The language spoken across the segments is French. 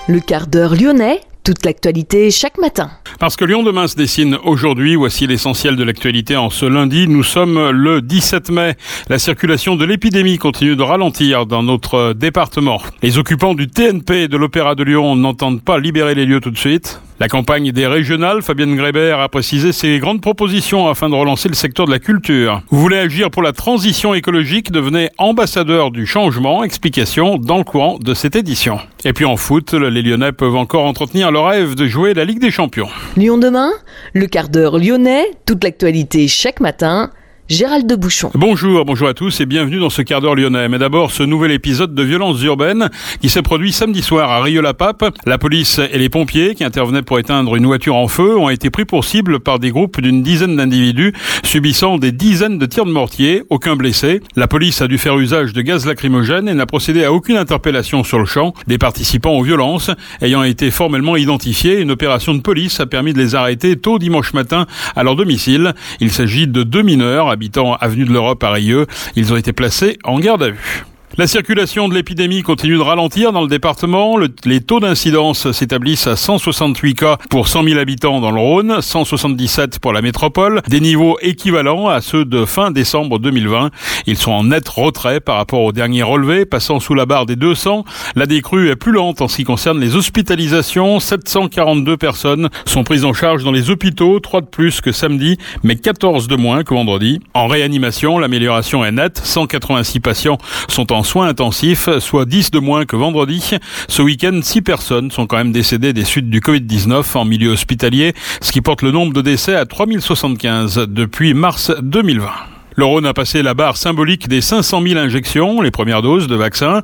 Le quart d'heure lyonnais, toute l'actualité chaque matin. Parce que Lyon demain se dessine aujourd'hui, voici l'essentiel de l'actualité en ce lundi. Nous sommes le 17 mai. La circulation de l'épidémie continue de ralentir dans notre département. Les occupants du TNP et de l'Opéra de Lyon n'entendent pas libérer les lieux tout de suite. La campagne des régionales, Fabienne Grébert a précisé ses grandes propositions afin de relancer le secteur de la culture. Vous voulez agir pour la transition écologique, devenez ambassadeur du changement. Explication dans le courant de cette édition. Et puis en foot, les Lyonnais peuvent encore entretenir le rêve de jouer la Ligue des Champions. Lyon demain, le quart d'heure lyonnais, toute l'actualité chaque matin. Gérald de Bouchon. Bonjour à tous et bienvenue dans ce quart d'heure lyonnais. Mais d'abord, ce nouvel épisode de violences urbaines qui s'est produit samedi soir à Rieux-la-Pape. La police et les pompiers qui intervenaient pour éteindre une voiture en feu ont été pris pour cible par des groupes d'une dizaine d'individus subissant des dizaines de tirs de mortier, aucun blessé. La police a dû faire usage de gaz lacrymogène et n'a procédé à aucune interpellation sur le champ. Des participants aux violences ayant été formellement identifiés, une opération de police a permis de les arrêter tôt dimanche matin à leur domicile. Il s'agit de 2 mineurs habitant avenue de l'Europe à Rieux. Ils ont été placés en garde à vue. La circulation de l'épidémie continue de ralentir dans le département. Les taux d'incidence s'établissent à 168 cas pour 100 000 habitants dans le Rhône, 177 pour la métropole, des niveaux équivalents à ceux de fin décembre 2020. Ils sont en net retrait par rapport au dernier relevé, passant sous la barre des 200. La décrue est plus lente en ce qui concerne les hospitalisations. 742 personnes sont prises en charge dans les hôpitaux, 3 de plus que samedi, mais 14 de moins que vendredi. En réanimation, l'amélioration est nette. 186 patients sont en soins intensifs, soit 10 de moins que vendredi. Ce week-end, 6 personnes sont quand même décédées des suites du Covid-19 en milieu hospitalier, ce qui porte le nombre de décès à 3075 depuis mars 2020. Le Rhône a passé la barre symbolique des 500 000 injections, les premières doses de vaccins.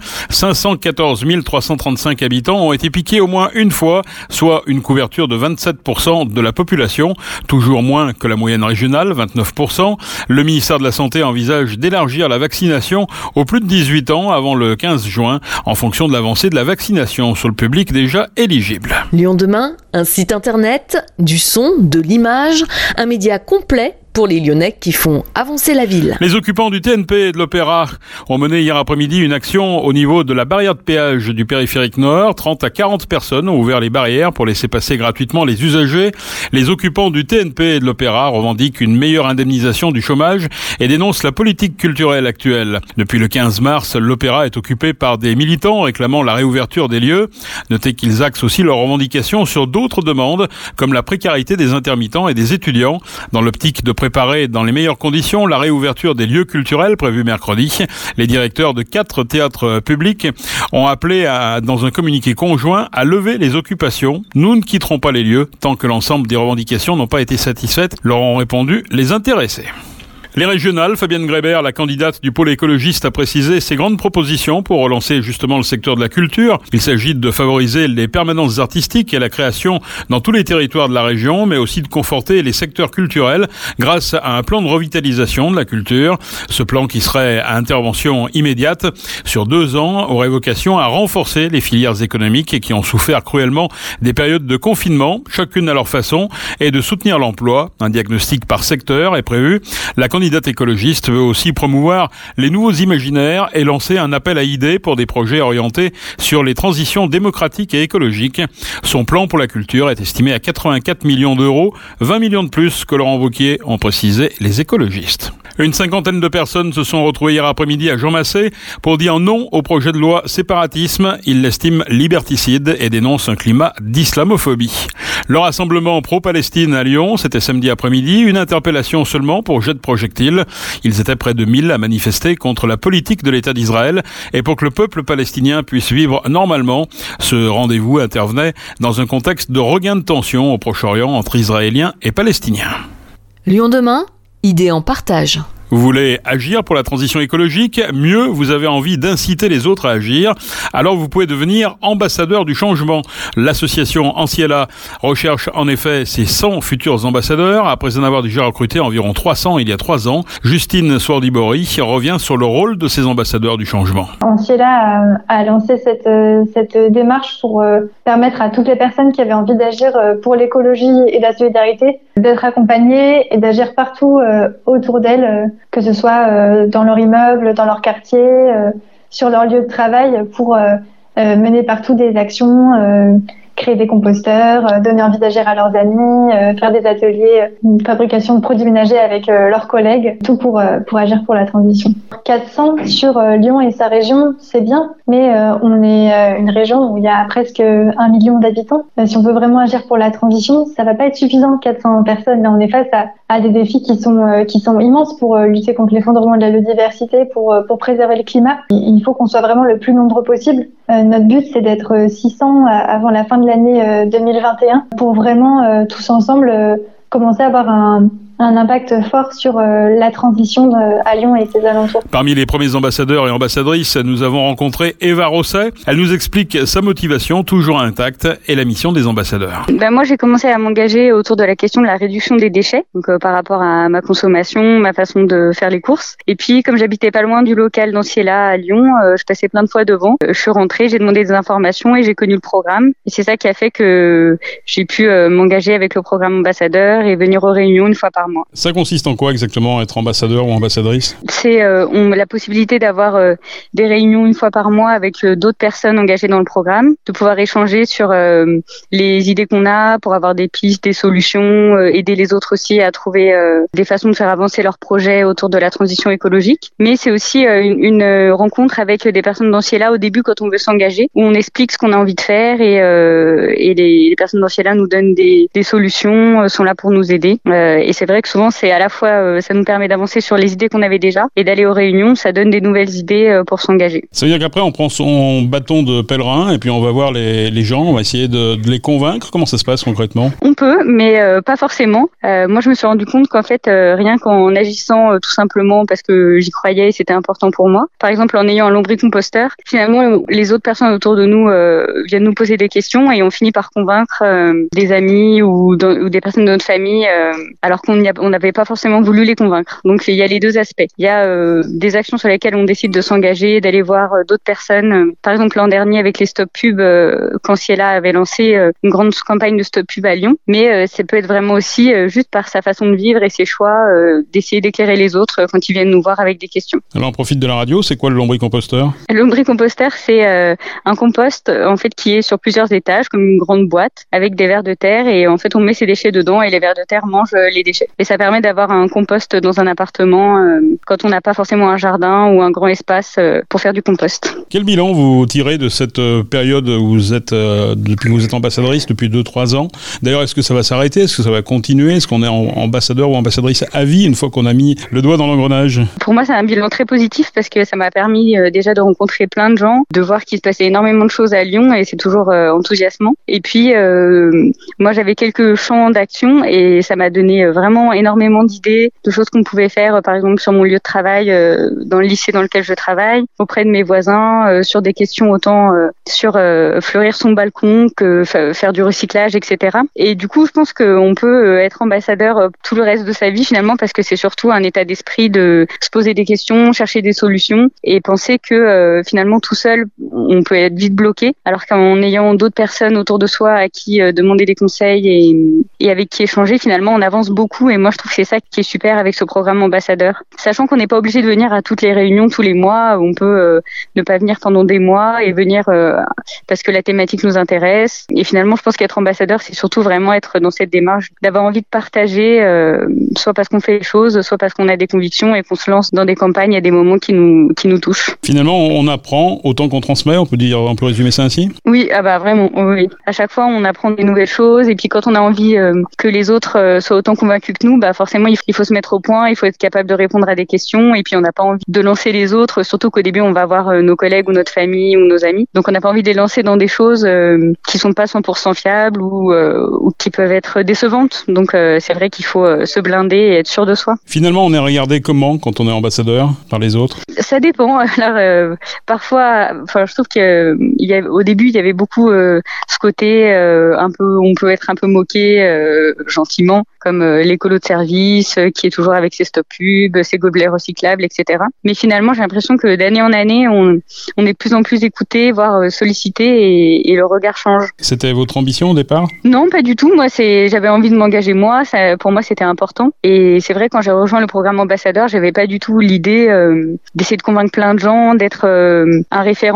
514 335 habitants ont été piqués au moins une fois, soit une couverture de 27% de la population, toujours moins que la moyenne régionale, 29%. Le ministère de la Santé envisage d'élargir la vaccination aux plus de 18 ans avant le 15 juin, en fonction de l'avancée de la vaccination sur le public déjà éligible. Lyon demain, un site internet, du son, de l'image, un média complet pour les Lyonnais qui font avancer la ville. Les occupants du TNP et de l'Opéra ont mené hier après-midi une action au niveau de la barrière de péage du périphérique Nord. 30 à 40 personnes ont ouvert les barrières pour laisser passer gratuitement les usagers. Les occupants du TNP et de l'Opéra revendiquent une meilleure indemnisation du chômage et dénoncent la politique culturelle actuelle. Depuis le 15 mars, l'Opéra est occupé par des militants réclamant la réouverture des lieux. Notez qu'ils axent aussi leurs revendications sur d'autres demandes, comme la précarité des intermittents et des étudiants, dans l'optique de préparer dans les meilleures conditions la réouverture des lieux culturels prévus mercredi. Les directeurs de 4 théâtres publics ont appelé dans un communiqué conjoint à lever les occupations. Nous ne quitterons pas les lieux tant que l'ensemble des revendications n'ont pas été satisfaites, leur ont répondu les intéressés. Les régionales, Fabienne Grébert, la candidate du pôle écologiste, a précisé ses grandes propositions pour relancer justement le secteur de la culture. Il s'agit de favoriser les permanences artistiques et la création dans tous les territoires de la région, mais aussi de conforter les secteurs culturels grâce à un plan de revitalisation de la culture. Ce plan, qui serait à intervention immédiate sur 2 ans, aurait vocation à renforcer les filières économiques qui ont souffert cruellement des périodes de confinement, chacune à leur façon, et de soutenir l'emploi. Un diagnostic par secteur est prévu. La candidate écologiste veut aussi promouvoir les nouveaux imaginaires et lancer un appel à idées pour des projets orientés sur les transitions démocratiques et écologiques. Son plan pour la culture est estimé à 84 millions d'euros, 20 millions de plus que Laurent Wauquiez, ont précisé les écologistes. Une 50aine de personnes se sont retrouvées hier après-midi à Jean Massé pour dire non au projet de loi séparatisme. Ils l'estiment liberticide et dénoncent un climat d'islamophobie. Le rassemblement pro-Palestine à Lyon, c'était samedi après-midi, une interpellation seulement pour jet de projectiles. Ils étaient près de 1000 à manifester contre la politique de l'État d'Israël et pour que le peuple palestinien puisse vivre normalement. Ce rendez-vous intervenait dans un contexte de regain de tension au Proche-Orient entre Israéliens et Palestiniens. Lyon demain, idée en partage. Vous voulez agir pour la transition écologique? Mieux, vous avez envie d'inciter les autres à agir. Alors vous pouvez devenir ambassadeur du changement. L'association Anciela recherche en effet ses 100 futurs ambassadeurs. Après en avoir déjà recruté environ 300 il y a 3 ans, Justine Swardibori revient sur le rôle de ces ambassadeurs du changement. Anciela a lancé cette démarche pour permettre à toutes les personnes qui avaient envie d'agir pour l'écologie et la solidarité d'être accompagnées et d'agir partout autour d'elles, que ce soit dans leur immeuble, dans leur quartier, sur leur lieu de travail, pour mener partout des actions, créer des composteurs, donner envie d'agir à leurs amis, faire des ateliers de fabrication de produits ménagers avec leurs collègues, tout pour agir pour la transition. 400 sur Lyon et sa région, c'est bien, mais on est une région où il y a presque 1 million d'habitants. Si on veut vraiment agir pour la transition, ça va pas être suffisant, 400 personnes. Là, on est face à des défis qui sont immenses pour lutter contre l'effondrement de la biodiversité, pour préserver le climat. Il faut qu'on soit vraiment le plus nombreux possible. Notre but, c'est d'être 600 avant la fin de l'année 2021 pour vraiment tous ensemble commencer à avoir un impact fort sur la transition à Lyon et ses alentours. Parmi les premiers ambassadeurs et ambassadrices, nous avons rencontré Eva Rosset. Elle nous explique sa motivation toujours intacte et la mission des ambassadeurs. Moi, j'ai commencé à m'engager autour de la question de la réduction des déchets, donc par rapport à ma consommation, ma façon de faire les courses. Et puis, comme j'habitais pas loin du local d'Anciella à Lyon, je passais plein de fois devant. Je suis rentrée, j'ai demandé des informations et j'ai connu le programme. Et c'est ça qui a fait que j'ai pu m'engager avec le programme ambassadeur et venir aux réunions une fois par mois. Ça consiste en quoi exactement, être ambassadeur ou ambassadrice ? C'est la possibilité d'avoir des réunions une fois par mois avec d'autres personnes engagées dans le programme, de pouvoir échanger sur les idées qu'on a pour avoir des pistes, des solutions, aider les autres aussi à trouver des façons de faire avancer leurs projets autour de la transition écologique. Mais c'est aussi une rencontre avec des personnes d'Anciella au début quand on veut s'engager, où on explique ce qu'on a envie de faire et les personnes d'Anciella nous donnent des solutions, sont là pour nous aider. Et c'est vrai que souvent, c'est à la fois, ça nous permet d'avancer sur les idées qu'on avait déjà et d'aller aux réunions, ça donne des nouvelles idées pour s'engager. Ça veut dire qu'après, on prend son bâton de pèlerin et puis on va voir les gens, on va essayer de les convaincre. Comment ça se passe concrètement ? On peut, mais pas forcément. Moi, je me suis rendu compte qu'en fait, rien qu'en agissant tout simplement parce que j'y croyais et c'était important pour moi. Par exemple, en ayant un lombricomposteur, finalement, les autres personnes autour de nous viennent nous poser des questions et on finit par convaincre des amis ou des personnes de notre famille, alors qu'on n'avait pas forcément voulu les convaincre. Donc, il y a les deux aspects. Il y a des actions sur lesquelles on décide de s'engager, d'aller voir d'autres personnes. Par exemple, l'an dernier, avec les stop pubs, quand Ciela avait lancé une grande campagne de stop pub à Lyon. Mais ça peut être vraiment aussi, juste par sa façon de vivre et ses choix, d'essayer d'éclairer les autres quand ils viennent nous voir avec des questions. Alors, on profite de la radio. C'est quoi le lombricomposteur ? Le lombricomposteur, c'est un compost en fait qui est sur plusieurs étages, comme une grande boîte, avec des vers de terre. Et en fait, on met ses déchets dedans et les vers de terre mangent les déchets. Et ça permet d'avoir un compost dans un appartement quand on n'a pas forcément un jardin ou un grand espace pour faire du compost. Quel bilan vous tirez de cette période où vous êtes, depuis que vous êtes ambassadrice, depuis 2-3 ans ? D'ailleurs, est-ce que ça va s'arrêter ? Est-ce que ça va continuer ? Est-ce qu'on est ambassadeur ou ambassadrice à vie une fois qu'on a mis le doigt dans l'engrenage ? Pour moi, c'est un bilan très positif parce que ça m'a permis déjà de rencontrer plein de gens, de voir qu'il se passait énormément de choses à Lyon et c'est toujours enthousiasmant. Et puis, moi, j'avais quelques champs d'action et ça m'a donné vraiment énormément d'idées, de choses qu'on pouvait faire, par exemple sur mon lieu de travail, dans le lycée dans lequel je travaille, auprès de mes voisins, sur des questions autant sur fleurir son balcon que faire du recyclage, etc. Et du coup, je pense qu'on peut être ambassadeur tout le reste de sa vie finalement parce que c'est surtout un état d'esprit de se poser des questions, chercher des solutions et penser que finalement tout seul, on peut être vite bloqué, alors qu'en ayant d'autres personnes autour de soi à qui demander des conseils et avec qui échanger, finalement, on avance beaucoup. Et moi, je trouve que c'est ça qui est super avec ce programme ambassadeur. Sachant qu'on n'est pas obligé de venir à toutes les réunions tous les mois, on peut ne pas venir pendant des mois et venir parce que la thématique nous intéresse. Et finalement, je pense qu'être ambassadeur, c'est surtout vraiment être dans cette démarche d'avoir envie de partager, soit parce qu'on fait les choses, soit parce qu'on a des convictions et qu'on se lance dans des campagnes à des moments qui nous touchent. Finalement, on apprend autant qu'on transmet, on peut résumer ça ainsi ? Oui, vraiment, oui. À chaque fois, on apprend des nouvelles choses et puis quand on a envie que les autres soient autant convaincus que nous, forcément, il faut se mettre au point, il faut être capable de répondre à des questions et puis on n'a pas envie de lancer les autres, surtout qu'au début, on va voir nos collègues ou notre famille ou nos amis. Donc, on n'a pas envie de les lancer dans des choses qui sont pas 100% fiables ou qui peuvent être décevantes. Donc, c'est vrai qu'il faut se blinder et être sûr de soi. Finalement, on est regardé comment quand on est ambassadeur par les autres ? Ça dépend. Alors, parfois, je trouve qu'au début, il y avait beaucoup ce côté un peu, on peut être un peu moqué gentiment, comme l'écolo de service qui est toujours avec ses stop pubs, ses gobelets recyclables, etc. Mais finalement, j'ai l'impression que d'année en année, on est de plus en plus écouté, voire sollicité, et le regard change. C'était votre ambition au départ ? Non, pas du tout. Moi, j'avais envie de m'engager moi. Pour moi, c'était important. Et c'est vrai, quand j'ai rejoint le programme ambassadeur, j'avais pas du tout l'idée d'essayer de convaincre plein de gens, d'être un référent.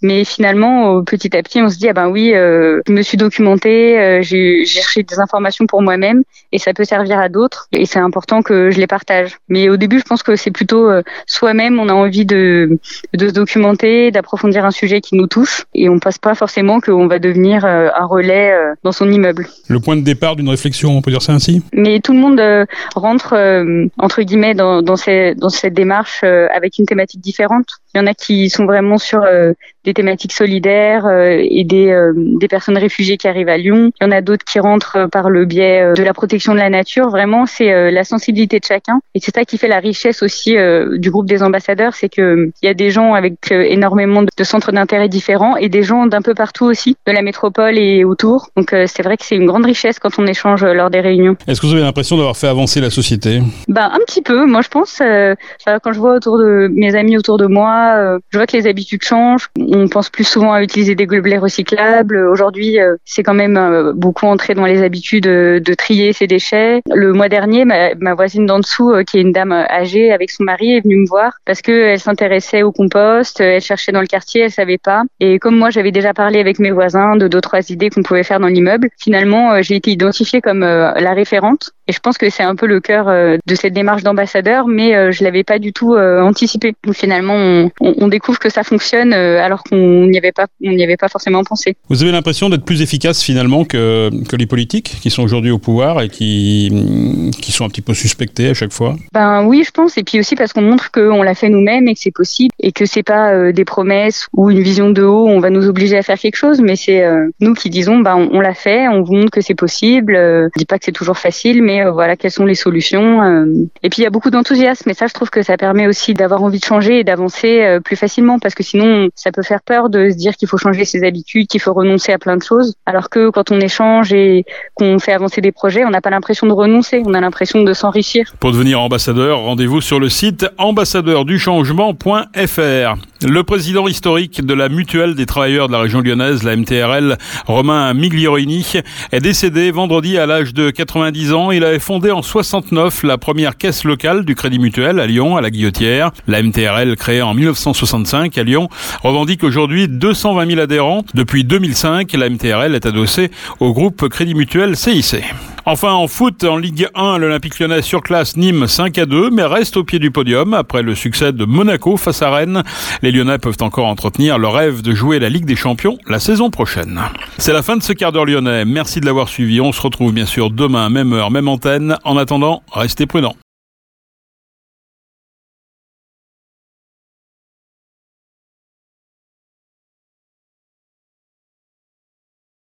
Mais finalement, petit à petit, on se dit, je me suis documentée, j'ai cherché des informations pour moi-même et ça peut servir à d'autres et c'est important que je les partage. Mais au début, je pense que c'est plutôt soi-même, on a envie de se documenter, d'approfondir un sujet qui nous touche et on pense pas forcément qu'on va devenir un relais dans son immeuble. Le point de départ d'une réflexion, on peut dire ça ainsi ? Mais tout le monde rentre entre guillemets dans cette démarche avec une thématique différente. Il y en a qui sont vraiment sur des thématiques solidaires et des personnes réfugiées qui arrivent à Lyon. Il y en a d'autres qui rentrent par le biais de la protection de la nature. Vraiment, c'est la sensibilité de chacun. Et c'est ça qui fait la richesse aussi du groupe des ambassadeurs, c'est que il y a des gens avec énormément de centres d'intérêt différents et des gens d'un peu partout aussi, de la métropole et autour. Donc c'est vrai que c'est une grande richesse quand on échange lors des réunions. Est-ce que vous avez l'impression d'avoir fait avancer la société ? Un petit peu. Moi, je pense, quand je vois autour de mes amis autour de moi, je vois que les habitudes changent. On pense plus souvent à utiliser des gobelets recyclables. Aujourd'hui, c'est quand même beaucoup entré dans les habitudes de trier ses déchets. Le mois dernier, ma voisine d'en dessous, qui est une dame âgée avec son mari, est venue me voir parce que elle s'intéressait au compost, elle cherchait dans le quartier, elle savait pas. Et comme moi, j'avais déjà parlé avec mes voisins de 2-3 idées qu'on pouvait faire dans l'immeuble, finalement, j'ai été identifiée comme la référente. Et je pense que c'est un peu le cœur de cette démarche d'ambassadeur, mais je l'avais pas du tout anticipé. Donc, finalement, on découvre que ça fonctionne alors qu'on n'y avait pas forcément pensé. Vous avez l'impression d'être plus efficace finalement que les politiques qui sont aujourd'hui au pouvoir et qui sont un petit peu suspectés à chaque fois ? Oui, je pense. Et puis aussi parce qu'on montre qu'on l'a fait nous-mêmes et que c'est possible et que c'est pas des promesses ou une vision de haut, on va nous obliger à faire quelque chose, mais c'est nous qui disons on l'a fait, on vous montre que c'est possible. Je dis pas que c'est toujours facile, mais voilà quelles sont les solutions. Et puis il y a beaucoup d'enthousiasme et ça, je trouve que ça permet aussi d'avoir envie de changer et d'avancer plus facilement parce que sinon ça peut faire peur de se dire qu'il faut changer ses habitudes, qu'il faut renoncer à plein de choses, alors que quand on échange et qu'on fait avancer des projets, on n'a pas l'impression de renoncer, on a l'impression de s'enrichir. Pour devenir ambassadeur, rendez-vous sur le site ambassadeurduchangement.fr. Le président historique de la Mutuelle des travailleurs de la région lyonnaise, la MTRL, Romain Migliorini, est décédé vendredi à l'âge de 90 ans. Il avait fondé en 69 la première caisse locale du Crédit Mutuel à Lyon, à la Guillotière. La MTRL, créée en 1965 à Lyon, revendique aujourd'hui 220 000 adhérents. Depuis 2005, la MTRL est adossée au groupe Crédit Mutuel CIC. Enfin, en foot, en Ligue 1, l'Olympique Lyonnais surclasse Nîmes 5-2, mais reste au pied du podium après le succès de Monaco face à Rennes. Les Lyonnais peuvent encore entretenir leur rêve de jouer la Ligue des Champions la saison prochaine. C'est la fin de ce quart d'heure lyonnais. Merci de l'avoir suivi. On se retrouve bien sûr demain, même heure, même antenne. En attendant, restez prudents.